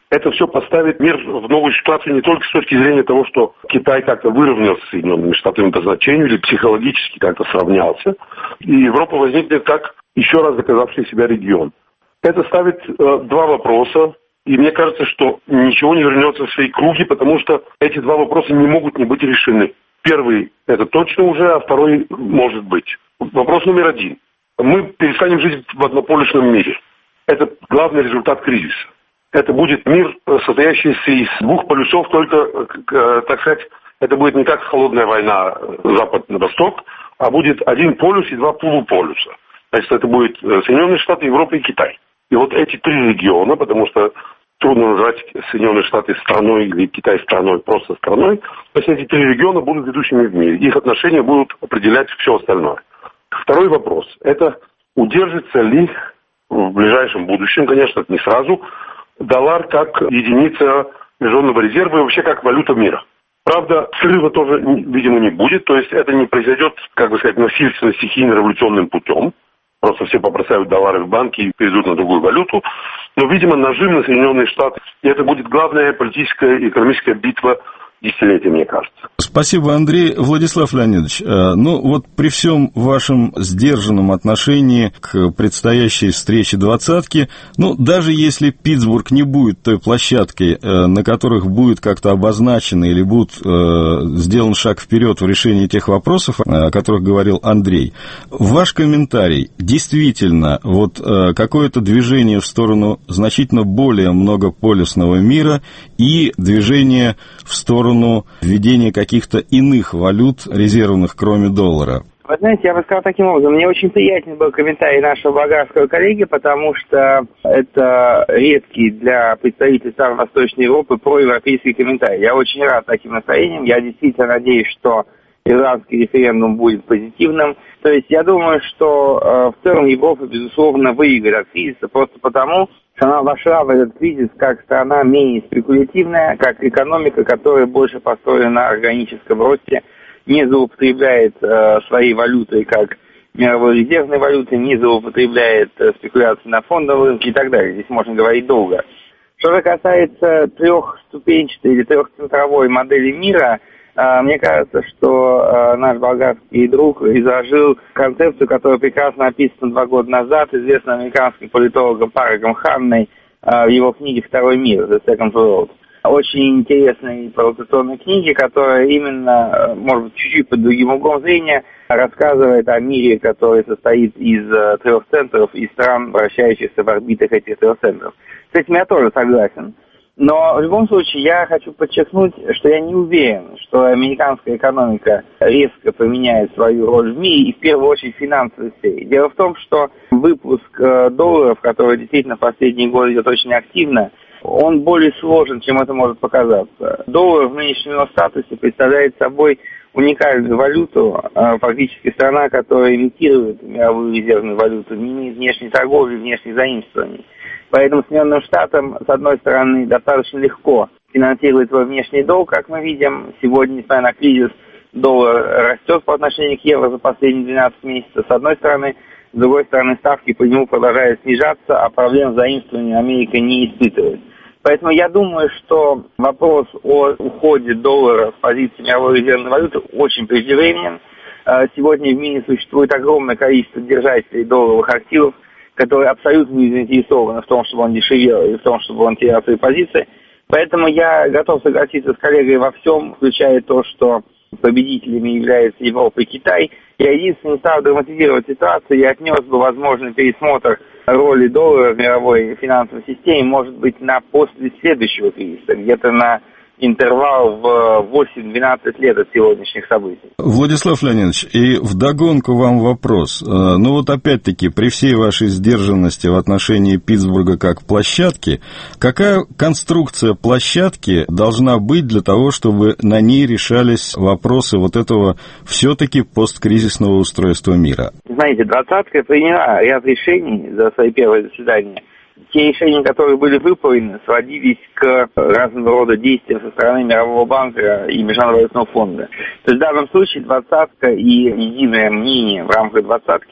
это все поставит мир в новую ситуацию не только с точки зрения того, что Китай как-то выровнялся с Соединенными Штатами по значению или психологически как-то сравнялся, и Европа возникнет как еще раз доказавший себя регион. Это ставит э, два вопроса, и мне кажется, что ничего не вернется в свои круги, потому что эти два вопроса не могут не быть решены. Первый – это точно уже, а второй может быть. Вопрос номер один. Мы перестанем жить в однополюсном мире. Это главный результат кризиса. Это будет мир, состоящийся из двух полюсов, только, так сказать, это будет не как холодная война Запад на Восток, а будет один полюс и два полуполюса. Значит, это будет Соединенные Штаты, Европа и Китай. И вот эти три региона, потому что трудно назвать Соединенные Штаты страной или Китай страной, просто страной, то есть эти три региона будут ведущими в мире. Их отношения будут определять все остальное. Второй вопрос. Это удержится ли в ближайшем будущем, конечно, это не сразу, доллар как единица международного резерва и вообще как валюта мира. Правда, срыва тоже, видимо, не будет, то есть это не произойдет, как бы сказать, насильственно, стихийно-революционным путем. Просто все побросают доллары в банки и перейдут на другую валюту. Но, видимо, нажим на Соединенные Штаты, и это будет главная политическая и экономическая битва десятилетия, мне кажется. Спасибо, Андрей. Владислав Леонидович, ну вот при всем вашем сдержанном отношении к предстоящей встрече двадцатки, ну даже если Питтсбург не будет той площадкой, на которых будет как-то обозначено или будет сделан шаг вперед в решении тех вопросов, о которых говорил Андрей, ваш комментарий, действительно, вот какое-то движение в сторону значительно более многополюсного мира и движение в сторону введения каких-то иных валют, резервных, кроме доллара? Вы знаете, я бы сказал таким образом, мне очень приятен был комментарий нашего болгарского коллеги, потому что это редкий для представителей стран Восточной Европы проевропейский комментарий. Я очень рад таким настроением, я действительно надеюсь, что ирландский референдум будет позитивным. То есть я думаю, что э, в целом Европа, безусловно, выиграет от кризиса просто потому, что она вошла в этот кризис как страна менее спекулятивная, как экономика, которая больше построена на органическом росте, не злоупотребляет э, своей валютой как мировой резервной валютой, не злоупотребляет э, спекуляции на фондовом рынке и так далее. Здесь можно говорить долго. Что же касается трехступенчатой или трехцентровой модели мира, мне кажется, что наш болгарский друг изложил концепцию, которая прекрасно описана два года назад известным американским политологом Парагом Ханной в его книге «Второй мир» «The Second World». Очень интересной провокационной книги, которая именно, может быть, чуть-чуть под другим углом зрения рассказывает о мире, который состоит из трех центров и стран, вращающихся в орбитах этих трех центров. С этим я тоже согласен. Но в любом случае я хочу подчеркнуть, что я не уверен, что американская экономика резко поменяет свою роль в мире и в первую очередь в финансовой сфере. Дело в том, что выпуск долларов, который действительно в последние годы идет очень активно, он более сложен, чем это может показаться. Доллар в нынешнем его статусе представляет собой уникальную валюту, фактически страна, которая имитирует мировую резервную валюту, не имеет внешней торговли, внешних заимствований. Поэтому Соединенным Штатам, с одной стороны, достаточно легко финансировать свой внешний долг, как мы видим. Сегодня, несмотря на кризис, доллар растет по отношению к евро за последние двенадцать месяцев, с одной стороны. С другой стороны, ставки по нему продолжают снижаться, а проблем с заимствованием Америка не испытывает. Поэтому я думаю, что вопрос о уходе доллара в позиции мировой резервной валюты очень преждевременен. Сегодня в мире существует огромное количество держателей долларовых активов, которые абсолютно не заинтересованы в том, чтобы он дешевел и в том, чтобы он терял свои позиции. Поэтому я готов согласиться с коллегой во всем, включая то, что победителями являются Европа и Китай. Я единственное не стал драматизировать ситуацию, я отнес бы возможный пересмотр роли доллара в мировой финансовой системе, может быть, на после следующего кризиса, где-то на интервал в восемь-двенадцать лет от сегодняшних событий. Владислав Леонидович, и вдогонку вам вопрос. Ну вот опять-таки, при всей вашей сдержанности в отношении Питтсбурга как площадки, какая конструкция площадки должна быть для того, чтобы на ней решались вопросы вот этого все-таки посткризисного устройства мира? Знаете, двадцатка приняла ряд решений за свои первые заседания. Те решения, которые были выполнены, сводились к разного рода действиям со стороны Мирового банка и Международного валютного фонда. То есть в данном случае двадцатка и единое мнение в рамках двадцатки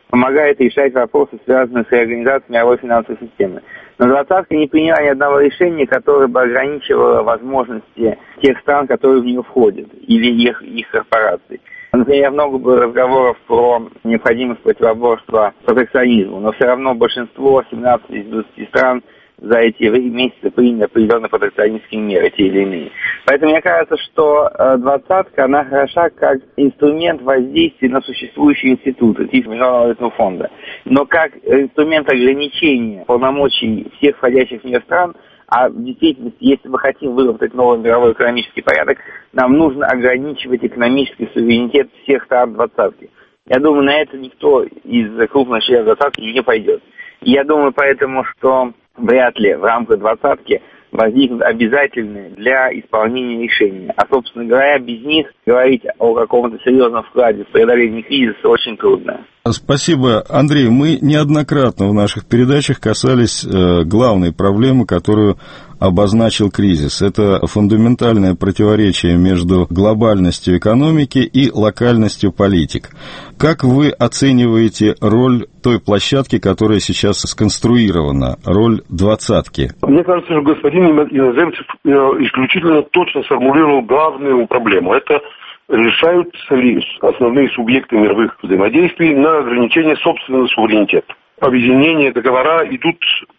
помогает решать вопросы, связанные с реорганизацией мировой финансовой системы. Но двадцатка не приняла ни одного решения, которое бы ограничивало возможности тех стран, которые в нее входят, или их, их корпораций. Например, много было разговоров про необходимость противоборства протекционизму, но все равно большинство, семнадцать из двадцати стран, за эти месяцы приняли определенные протекционистские меры, те или иные. Поэтому мне кажется, что двадцатка, она хороша как инструмент воздействия на существующие институты, типа Международного валютного фонда. Но как инструмент ограничения полномочий всех входящих в нее стран, а в действительности, если мы хотим выработать новый мировой экономический порядок, нам нужно ограничивать экономический суверенитет всех стран двадцатки. Я думаю, на это никто из крупных членов двадцатки не пойдет. И я думаю поэтому, что вряд ли в рамках двадцатки возникнут обязательные для исполнения решения. А, собственно говоря, без них говорить о каком-то серьезном вкладе в преодоление кризиса очень трудно. Спасибо, Андрей. Мы неоднократно в наших передачах касались э, главной проблемы, которую обозначил кризис. Это фундаментальное противоречие между глобальностью экономики и локальностью политик. Как вы оцениваете роль той площадки, которая сейчас сконструирована, роль двадцатки? Мне кажется, что господин Иноземцев исключительно точно сформулировал главную проблему. Это решаются ли основные субъекты мировых взаимодействий на ограничение собственного суверенитета. Объединения, договора идут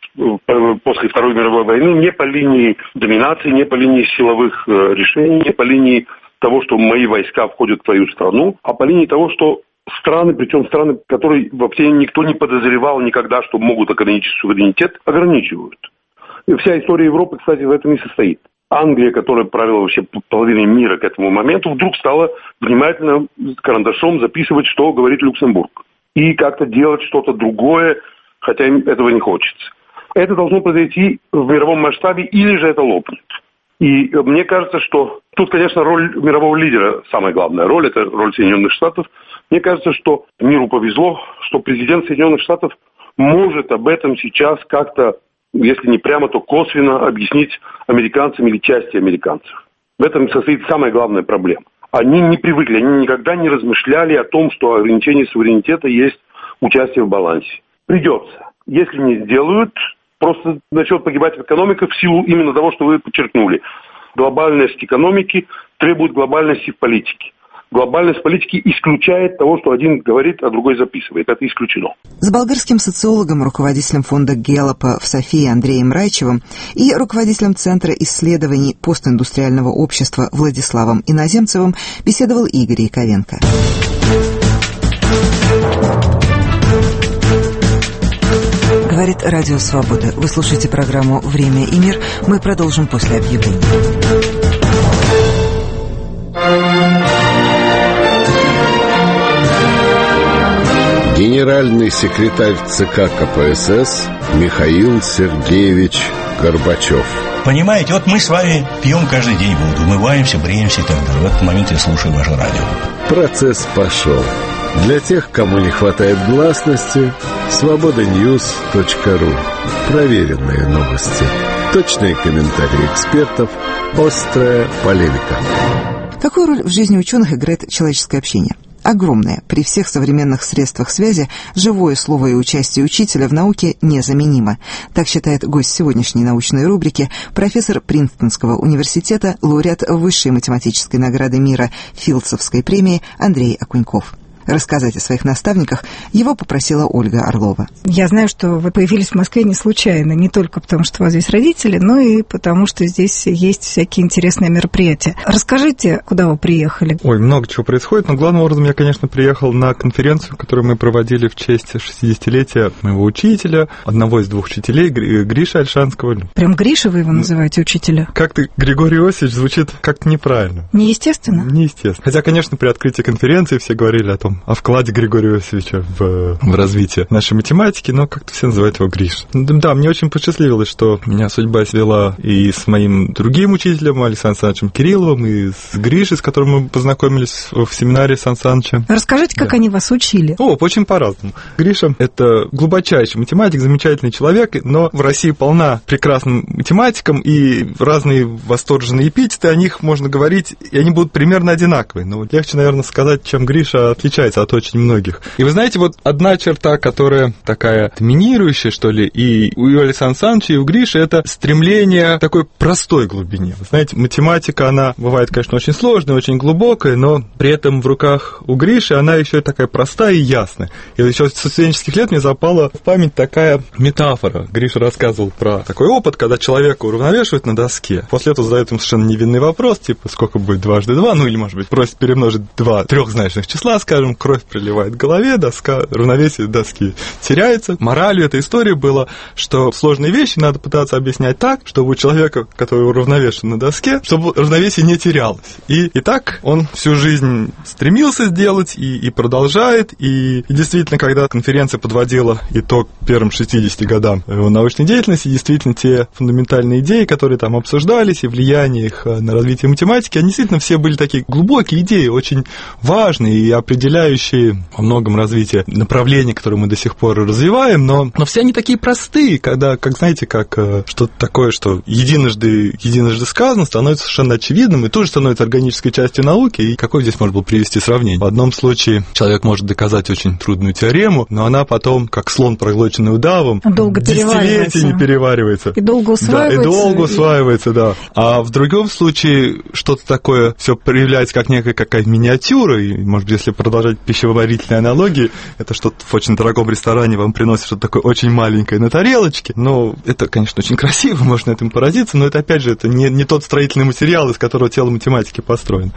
после Второй мировой войны не по линии доминации, не по линии силовых решений, не по линии того, что мои войска входят в твою страну, а по линии того, что страны, причем страны, которые вообще никто не подозревал никогда, что могут ограничить суверенитет, ограничивают. И вся история Европы, кстати, в этом и состоит. Англия, которая правила вообще половиной мира к этому моменту, вдруг стала внимательно карандашом записывать, что говорит Люксембург. И как-то делать что-то другое, хотя им этого не хочется. Это должно произойти в мировом масштабе, или же это лопнет. И мне кажется, что тут, конечно, роль мирового лидера самая главная роль, это роль Соединенных Штатов. Мне кажется, что миру повезло, что президент Соединенных Штатов может об этом сейчас как-то, если не прямо, то косвенно объяснить американцам или части американцев. В этом состоит самая главная проблема. Они не привыкли, они никогда не размышляли о том, что ограничение суверенитета есть участие в балансе. Придется. Если не сделают, просто начнет погибать экономика в силу именно того, что вы подчеркнули. Глобальность экономики требует глобальности в политике. Глобальность политики исключает того, что один говорит, а другой записывает. Это исключено. С болгарским социологом, руководителем фонда Гэллопа в Софии Андреем Райчевым и руководителем Центра исследований постиндустриального общества Владиславом Иноземцевым беседовал Игорь Яковенко. Говорит Радио Свобода. Вы слушаете программу «Время и мир». Мы продолжим после объявления. Генеральный секретарь ЦК КПСС Михаил Сергеевич Горбачев. Понимаете, вот мы с вами пьем каждый день воду, умываемся, бреемся и так далее. В этот момент я слушаю ваше радио. Процесс пошел. Для тех, кому не хватает гласности, свобода ньюс точка ру. Проверенные новости. Точные комментарии экспертов. Острая полемика. Какую роль в жизни ученых играет человеческое общение? Огромное. При всех современных средствах связи живое слово и участие учителя в науке незаменимо. Так считает гость сегодняшней научной рубрики, профессор Принстонского университета, лауреат высшей математической награды мира Филдсовской премии Андрей Окуньков. Рассказать о своих наставниках его попросила Ольга Орлова. Я знаю, что вы появились в Москве не случайно, не только потому, что у вас здесь родители, но и потому, что здесь есть всякие интересные мероприятия. Расскажите, куда вы приехали? Ой, много чего происходит, но главным образом я, конечно, приехал на конференцию, которую мы проводили в честь шестидесятилетия моего учителя, одного из двух учителей, Гриши Ольшанского. Прям Гриша вы его называете, учителя? Как-то Григорий Иосифович звучит как-то неправильно. Неестественно? Неестественно. Хотя, конечно, при открытии конференции все говорили о том, о вкладе Григория Иосифовича в, в развитие нашей математики, но как-то все называют его Гриш. Да, мне очень посчастливилось, что меня судьба свела и с моим другим учителем, Александром Александровичем Кирилловым, и с Гришей, с которым мы познакомились в семинаре Сан Саныча. Расскажите, как да. они вас учили? О, очень по-разному. Гриша – это глубочайший математик, замечательный человек, но в России полна прекрасным математиком, и разные восторженные эпитеты, о них можно говорить, и они будут примерно одинаковые. Но вот легче, наверное, сказать, чем Гриша отличается отличается от очень многих. И вы знаете, вот одна черта, которая такая доминирующая, что ли, и у Александра Александровича, и у Гриши, это стремление к такой простой глубине. Вы знаете, математика, она бывает, конечно, очень сложная, очень глубокая, но при этом в руках у Гриши она еще такая простая и ясная. И еще со студенческих лет мне запала в память такая метафора. Гриша рассказывал про такой опыт, когда человека уравновешивают на доске. После этого задают ему совершенно невинный вопрос, типа, сколько будет дважды два, ну или, может быть, просит перемножить два трехзначных числа, скажем, кровь приливает к голове, доска, равновесие доски теряется. Моралью этой истории было, что сложные вещи надо пытаться объяснять так, чтобы у человека, который уравновешен на доске, чтобы равновесие не терялось. И, и так он всю жизнь стремился сделать и, и продолжает. И, и действительно, когда конференция подводила итог первым шестидесяти годам его научной деятельности, действительно, те фундаментальные идеи, которые там обсуждались, и влияние их на развитие математики, они действительно все были такие глубокие идеи, очень важные и определяющие во многом развитие направления, которые мы до сих пор развиваем, но, но все они такие простые, когда, как знаете, как э, что-то такое, что единожды, единожды сказано, становится совершенно очевидным и тоже становится органической частью науки. И какое здесь можно было привести сравнение? В одном случае человек может доказать очень трудную теорему, но она потом, как слон, проглоченный удавом, долго десятилетиями переваривается. И долго усваивается. Да, и долго усваивается, и... да. А в другом случае что-то такое все проявляется как некая какая-то миниатюра, и, может быть, если продолжать пищеварительные аналогии, это что-то в очень дорогом ресторане вам приносит что-то такое очень маленькое на тарелочке. Ну, это, конечно, очень красиво, можно этим поразиться, но это, опять же, это не, не тот строительный материал, из которого тело математики построено.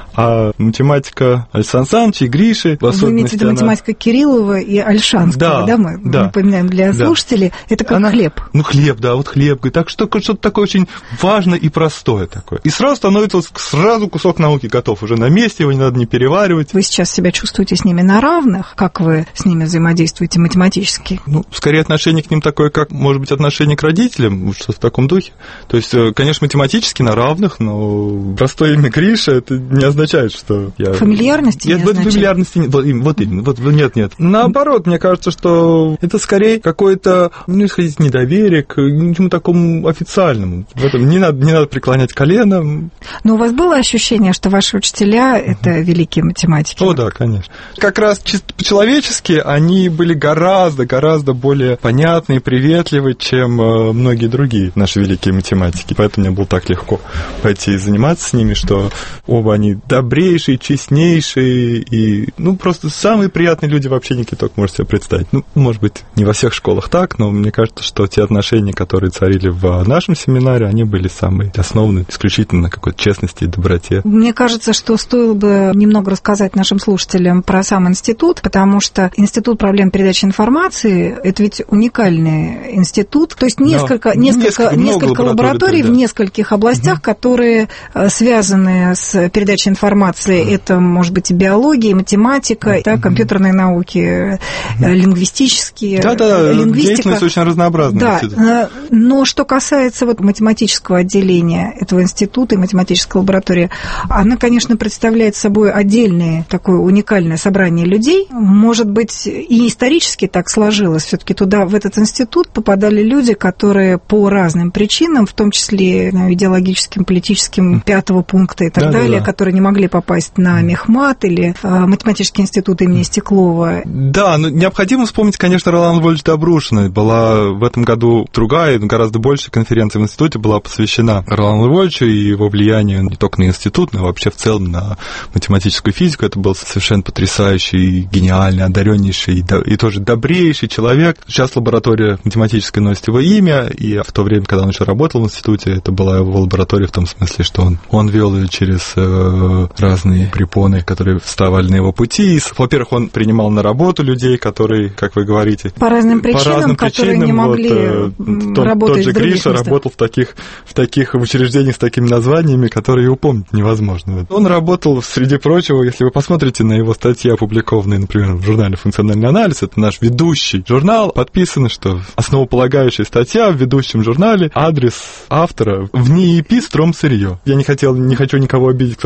А математика Александра Александровича и Гриши, в особенности... Вы имеете в виду она... математика Кириллова и Ольшанского, да, да, мы да. напоминаем для слушателей, да. Это как она... хлеб. Ну, хлеб, да, вот хлеб. Так что что-то такое очень важное и простое такое. И сразу становится, сразу кусок науки готов, уже на месте, его не надо не переваривать. Вы сейчас себя чувствуете с ними на равных? Как вы с ними взаимодействуете математически? Ну, скорее отношение к ним такое, как, может быть, отношение к родителям, что-то в таком духе. То есть, конечно, математически на равных, но простое имя Гриша, это не означает, что я... Фамильярности нет, не означает? Фамильярности нет, вот, вот именно, вот, нет, нет. Наоборот, мне кажется, что это скорее какое-то, ну, исходить недоверие к ничему такому официальному. В этом не надо, не надо преклонять колено. Но у вас было ощущение, что ваши учителя — это великие математики? О, да, конечно. Как раз чисто по-человечески они были гораздо, гораздо более понятны и приветливы, чем многие другие наши великие математики. Поэтому мне было так легко пойти и заниматься с ними, что оба они добрейшие, честнейшие и, ну, просто самые приятные люди в общении, какие только можете себе представить. Ну, может быть, не во всех школах так, но мне кажется, что те отношения, которые царили в нашем семинаре, они были самые основаны исключительно на какой-то честности и доброте. Мне кажется, что стоило бы немного рассказать нашим слушателям про сам институт, потому что Институт проблем передачи информации – это ведь уникальный институт, то есть несколько, да, несколько, несколько, несколько лабораторий да. в нескольких областях, угу. которые связаны с передачей информации. Угу. Это, может быть, и биология, и математика, угу. да, компьютерные науки, угу. лингвистические, да, да, лингвистика. Деятельность очень разнообразная. Да, институт. Но что касается вот математического отделения этого института и математической лаборатории, она, конечно, представляет собой отдельное такое уникальное собрание людей. Может быть, и исторически так сложилось. Все-таки туда, в этот институт, попадали люди, которые по разным причинам, в том числе ну, идеологическим, политическим, пятого пункта и так да, далее, да, да. которые не могли попасть на мехмат или э, математический институт имени Стеклова. Да, но необходимо вспомнить, конечно, Роланда Львовича Добрушина. Была в этом году другая, гораздо больше конференция в институте была посвящена Роланду Львовичу и его влиянию не только на институт, но и вообще в целом на математическую физику. Это был совершенно потрясающий, гениальный, одареннейший и тоже добрейший человек. Сейчас лаборатория математическая носит его имя, и в то время, когда он еще работал в институте, это была его лаборатория в том смысле, что он, он вел ее через э, разные препоны, которые вставали на его пути. И, во-первых, он принимал на работу людей, которые, как вы говорите, по разным причинам, по разным которые причинам, не могли вот, тот, работать тот же в других Гриша местах. Работал в таких, в таких учреждениях с такими названиями, которые упомнить невозможно. Он работал, среди прочего, если вы посмотрите на его статьи, опубликованные, например, в журнале «Функциональный анализ», это наш ведущий журнал, подписано, что основополагающая статья в ведущем журнале, адрес автора в НИИ ПИ «Стром сырье». Я не хотел, не хочу никого обидеть, кто работает Конечно.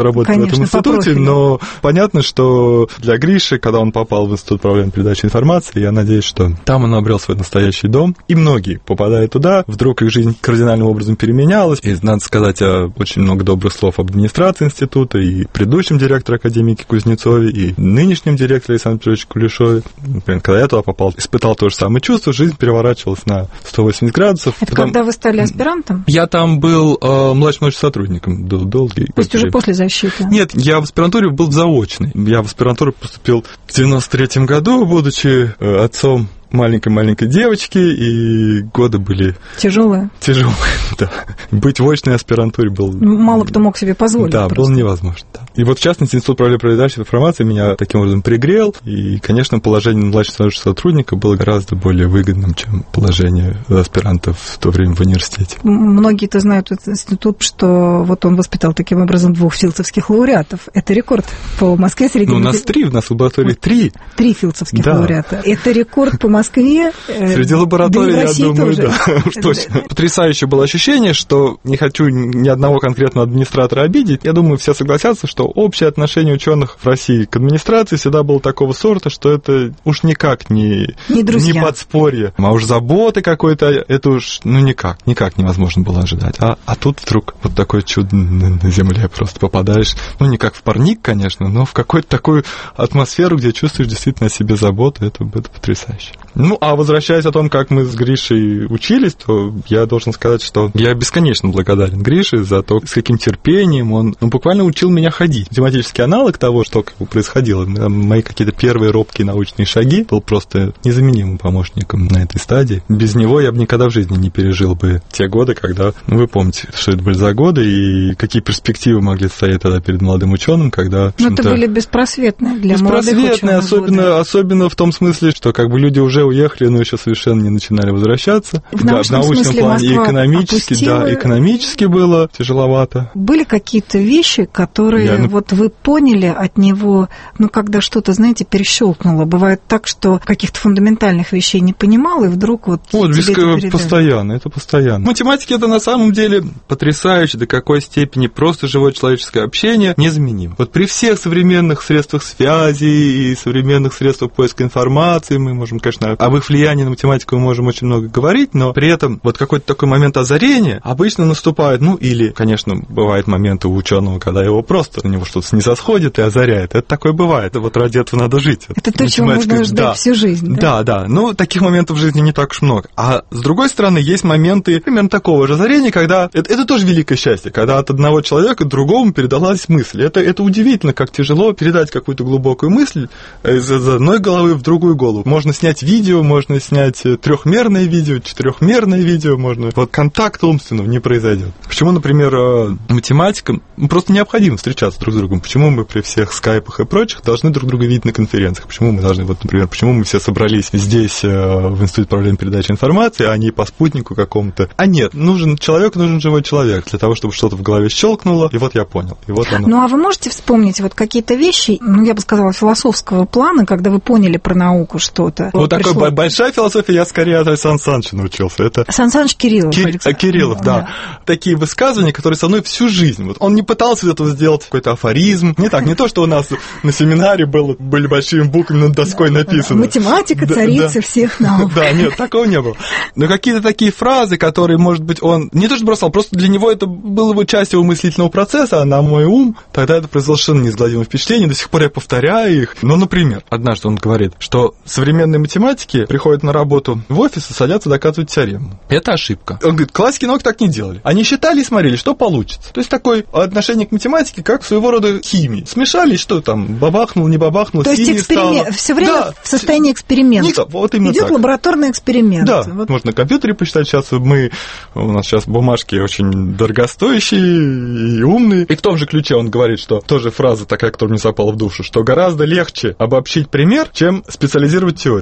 конечно, в этом институте, но понятно, что для Гриши, когда он попал в Институт управления передачей информации, я надеюсь, что там он обрел свой настоящий дом, и многие, попадая туда, вдруг их жизнь кардинальным образом переменялась, и надо сказать очень много добрых слов об администрации института, и предыдущем директоре академике Кузнецове, и нынешнем директоре Александре Петровиче Кулешове. Например, когда я туда попал, испытал то же самое чувство, жизнь переворачивалась на сто восемьдесят градусов. Это Потом... когда вы стали аспирантом? Я там был э, младшим научным сотрудником, был долгий. То есть уже после защиты? Нет, я в аспирантуре был заочный. Я в аспирантуру поступил в девяносто третьем году, будучи э, отцом маленькой-маленькой девочки, и годы были... Тяжелые? Тяжелые, да. Быть в очной аспирантуре был... Мало кто мог себе позволить. Да, просто. было невозможно, да. И вот, в частности, Институт управления передачей информации меня таким образом пригрел, и, конечно, положение младшего научного сотрудника было гораздо более выгодным, чем положение аспирантов в то время в университете. Многие-то знают этот институт, что вот он воспитал таким образом двух филдсовских лауреатов. Это рекорд по Москве среди... Ну, у нас три, у нас в лаборатории три. Три филдсовских да. лауреата. Это рекорд по Москве. Среди лабораторий, да, я думаю, тоже. Да, уж точно. Потрясающее было ощущение, что не хочу ни одного конкретного администратора обидеть. Я думаю, все согласятся, что общее отношение ученых в России к администрации всегда было такого сорта, что это уж никак не, не, не подспорье, а уж заботы какой-то, это уж, ну, никак, никак невозможно было ожидать. А, а тут вдруг вот такое чудо на земле просто попадаешь, ну, не как в парник, конечно, но в какую-то такую атмосферу, где чувствуешь действительно о себе заботу, это, это потрясающе. Ну, а возвращаясь о том, как мы с Гришей учились, то я должен сказать, что я бесконечно благодарен Грише за то, с каким терпением он ну, буквально учил меня ходить. Математический аналог того, что как бы происходило, мои какие-то первые робкие научные шаги, был просто незаменимым помощником на этой стадии. Без него я бы никогда в жизни не пережил бы те годы, когда, ну, вы помните, что это были за годы, и какие перспективы могли стоять тогда перед молодым ученым, когда... Ну, это были беспросветные для молодых ученых. Беспросветные, особенно, особенно в том смысле, что как бы люди уже уехали, но еще совершенно не начинали возвращаться. В да, научном, в научном смысле плане и экономически, опустила... да, экономически было тяжеловато. Были какие-то вещи, которые Я... вот вы поняли от него, ну, когда что-то, знаете, перещелкнуло. Бывает так, что каких-то фундаментальных вещей не понимал, и вдруг вот... Вот, без... это постоянно, это постоянно. Математика — это на самом деле потрясающе, до какой степени просто живое человеческое общение незаменимо. Вот при всех современных средствах связи и современных средствах поиска информации мы можем, конечно, об их влиянии на математику мы можем очень много говорить, но при этом вот какой-то такой момент озарения обычно наступает, ну, или, конечно, бывают моменты у ученого, когда его просто, у него что-то снизосходит и озаряет. Это такое бывает. Вот ради этого надо жить. Это то, чего можно ждать да. всю жизнь. Да, да, да. Ну, таких моментов в жизни не так уж много. А с другой стороны, есть моменты примерно такого же озарения, когда... Это, это тоже великое счастье, когда от одного человека к другому передалась мысль. Это, это удивительно, как тяжело передать какую-то глубокую мысль из одной головы в другую голову. Можно снять видео, можно снять трехмерное видео, четырехмерное видео, можно... Вот контакт умственного не произойдет. Почему, например, математикам просто необходимо встречаться друг с другом? Почему мы при всех скайпах и прочих должны друг друга видеть на конференциях? Почему мы должны, вот, например, почему мы все собрались здесь, в Институте управления передачей информации, а не по спутнику какому-то? А нет, нужен человек, нужен живой человек для того, чтобы что-то в голове щелкнуло, и вот я понял. И вот оно. Ну, а вы можете вспомнить вот какие-то вещи, ну, я бы сказала, философского плана, когда вы поняли про науку что-то? Вот пришло... такая большая философия, я скорее от Александра Саныча научился. Это... Сан Саныч Кириллов. Кир... Кириллов, да. да. Такие высказывания, которые со мной всю жизнь. Вот он не пытался из этого сделать какой-то афоризм. Не так, не то, что у нас на семинаре было, были большими буквами над доской написано. Математика, да, царица да. всех наук. Да, нет, такого не было. Но какие-то такие фразы, которые, может быть, он не то что бросал, просто для него это было бы часть его мыслительного процесса, а на мой ум тогда это произвело совершенно неизгладимое впечатление. До сих пор я повторяю их. Ну, например, однажды он говорит, что современные математики приходят на работу в офис и садятся доказывать теорему. Это ошибка. Он говорит, классики наук так не делали. Они считали и смотрели, что получится. То есть такое отношение к математике, как своего рода химии. Смешали, что там, бабахнул, не бабахнул, то есть эксперимент, все время да. в состоянии эксперимента. Вот именно идет так. лабораторный эксперимент. Да, вот. Можно на компьютере посчитать. Сейчас мы, у нас сейчас бумажки очень дорогостоящие и умные. И в том же ключе он говорит, что тоже фраза такая, которая мне запала в душу, что гораздо легче обобщить пример, чем специализировать теорию. Значит, то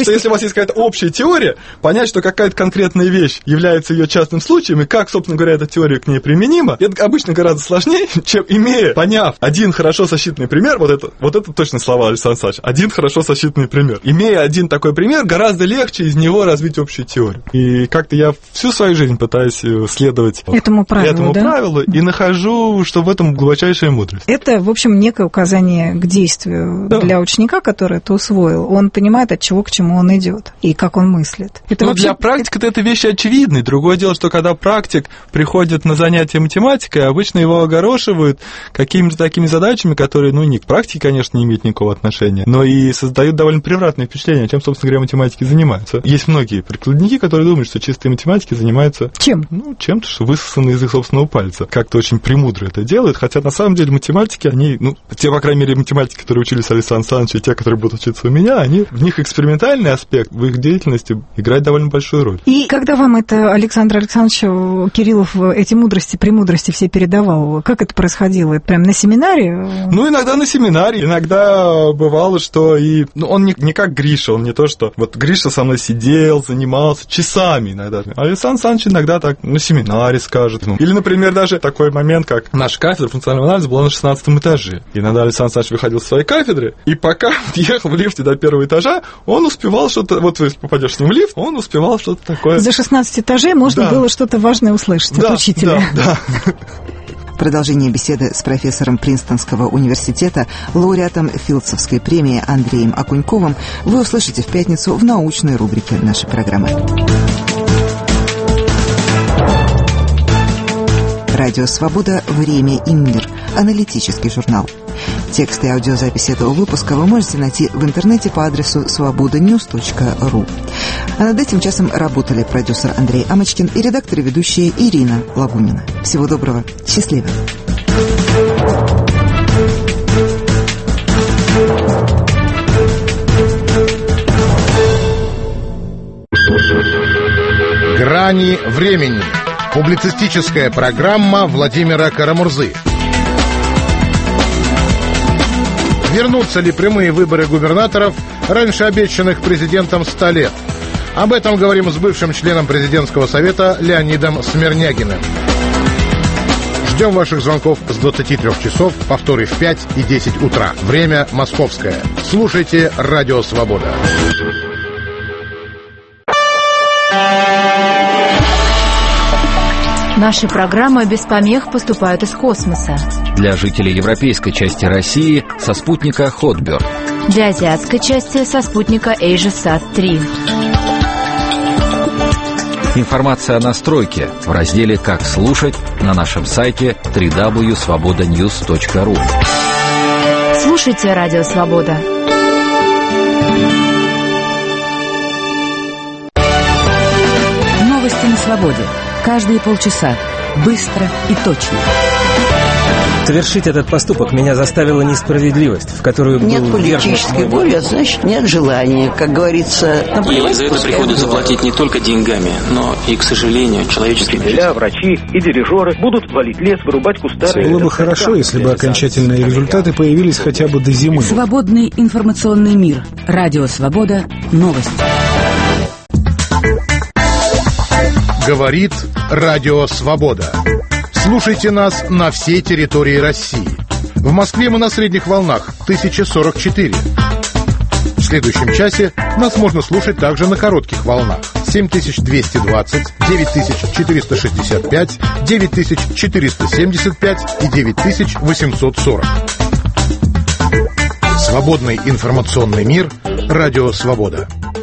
есть, если у вас есть какая-то общая теория, понять, что какая-то конкретная вещь является ее частным случаем, и как, собственно говоря, эта теория к ней применима, это обычно гораздо сложнее, чем имея, поняв один хорошо сосчитанный пример, вот это, вот это точно слова Александра Александровича, один хорошо сосчитанный пример. Имея один такой пример, гораздо легче из него развить общую теорию. И как-то я всю свою жизнь пытаюсь следовать этому правилу, этому да? правилу и нахожу, что в этом глубочайшая мудрость. Это, в общем, некое указание к действию да. для ученика, который это усвоил. Он понимает, от чего к чему он идет и как он мыслит. Это Но вообще... для практика это вещи очевидные. Другое дело, что когда практик приходит на занятия математикой, обычно его огорошивают какими-то такими задачами, которые, ну, не к практике, конечно, не имеют никакого отношения, но и создают довольно превратное впечатление, чем, собственно говоря, математики занимаются. Есть многие прикладники, которые думают, что чистые математики занимаются... Чем? Ну, чем-то, что высосано из их собственного пальца. Как-то очень премудро это делают, хотя на самом деле математики, они, ну, те, по крайней мере, математики, которые учились Александр Александрович, и те, которые будут учиться у меня, они, в них экспериментальный аспект, в их деятельности играет довольно большую роль. И когда вам это Александр Александрович Кириллов эти мудрости, премудрости все передавал, как это происходило? Это прям на семинаре? Ну, иногда на семинаре, иногда бывало, что и... Ну, он не, не как Гриша, он не то, что... Вот Гриша со мной сидел, занимался часами иногда. А Александр Александрович иногда так на семинаре скажет. Ну. Или, например, даже такой момент, как наша кафедра функционального анализа была на шестнадцатом этаже. И иногда Александр Александрович выходил с своей кафедры, и пока ехал в лифте до первого этажа, он успевал что-то... Вот ты попадешь с ним в лифт, он успевал что-то такое... За шестнадцать этажей можно да. было что-то важное услышать да, от учителя. Да, да. Продолжение беседы с профессором Принстонского университета, лауреатом Филдсовской премии Андреем Окуньковым вы услышите в пятницу в научной рубрике нашей программы. Радио «Свобода. Время и мир». Аналитический журнал. Тексты и аудиозаписи этого выпуска вы можете найти в интернете по адресу свобода ньюс точка ру. А над этим часом работали продюсер Андрей Амочкин и редактор и ведущая Ирина Лагунина. Всего доброго. Счастливо. Грани времени. Публицистическая программа Владимира Карамурзы. Вернутся ли прямые выборы губернаторов раньше обещанных президентом ста лет? Об этом говорим с бывшим членом президентского совета Леонидом Смирнягиным. Ждем ваших звонков с двадцати трёх часов, повторы в пять и десять утра. Время московское. Слушайте «Радио Свобода». Наши программы без помех поступают из космоса. Для жителей европейской части России со спутника Хотберг. Для азиатской части со спутника AsiaSat три. Информация о настройке в разделе «Как слушать» на нашем сайте дабл ю дабл ю дабл ю точка свобода ньюс точка ру. Слушайте «Радио Свобода». Новости на свободе. Каждые полчаса. Быстро и точно. Совершить этот поступок меня заставила несправедливость, в которую был нет политической воли, а значит нет желания, как говорится. И за это приходится заплатить не только деньгами, но и, к сожалению, человеческим жизнью. Врачи и дирижеры будут валить лес, вырубать кустары. Было бы хорошо, если бы окончательные результаты появились хотя бы до зимы. Свободный информационный мир. Радио Свобода. Новости. Говорит Радио Свобода. Слушайте нас на всей территории России. В Москве мы на средних волнах тысяча сорок четыре. В следующем часе нас можно слушать также на коротких волнах семь тысяч двести двадцать, девять тысяч четыреста шестьдесят пять, девять тысяч четыреста семьдесят пять и девять тысяч восемьсот сорок. Свободный информационный мир. Радио Свобода.